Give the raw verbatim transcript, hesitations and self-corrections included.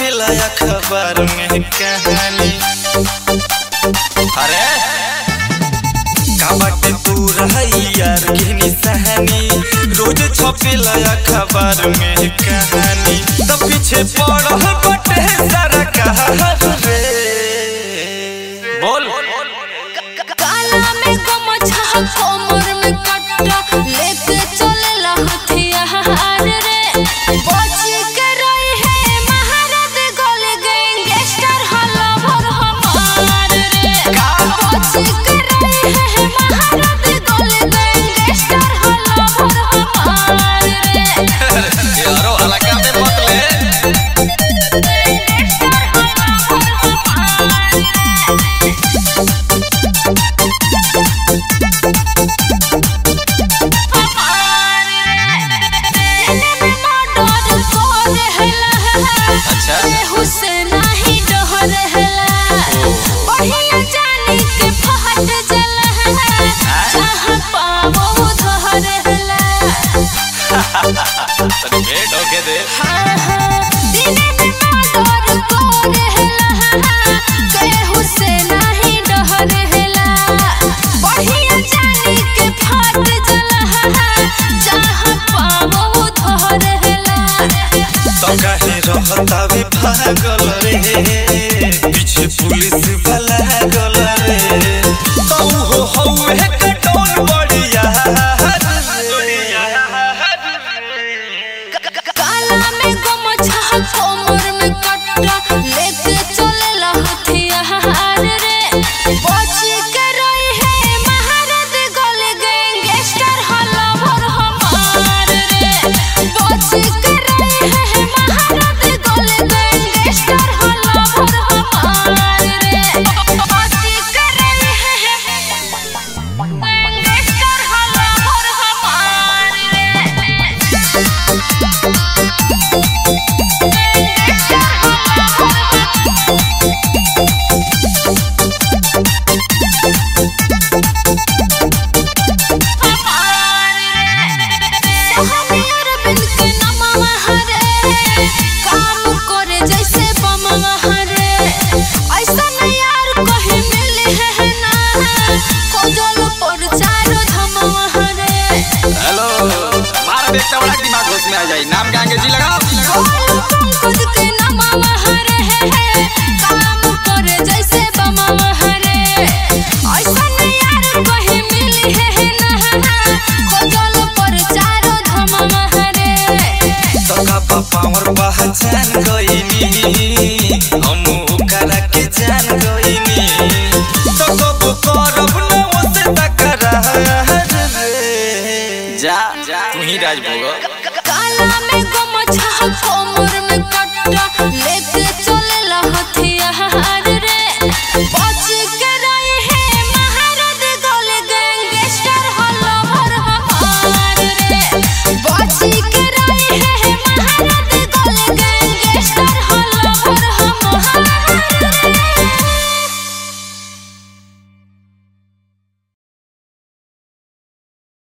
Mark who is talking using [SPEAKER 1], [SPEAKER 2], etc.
[SPEAKER 1] छपेला अखबार में कहानी। अरे का बाटे तू रही यार की निशानी, रोज छपेला अखबार में कहानी। तब पीछे पड़ल बटे सारा कहर रे। बोल
[SPEAKER 2] काला में गमछा कोमर में कट्टा लेके चलेला हथियार रे। बच के रही है महारत गोल गैंगस्टर हल्ला भर हमार रे। बच के रही है महारत गोल गैंगस्टर हल्ला भर हमार रे।
[SPEAKER 1] यारो अलग में मत ले। अच्छा
[SPEAKER 2] हुसैन ही डहर हला बढ़िया जानी के फहट जला जहां पावो धहर हला।
[SPEAKER 1] तनी भेंट होके दे।
[SPEAKER 2] हां हां दिने में डर को रहला के हुसैन ही डहर हला बढ़िया जानी के फहट जला जहां पावो धहर हला।
[SPEAKER 1] तो काहे रहतावे पागल रे, पीछे पुलिस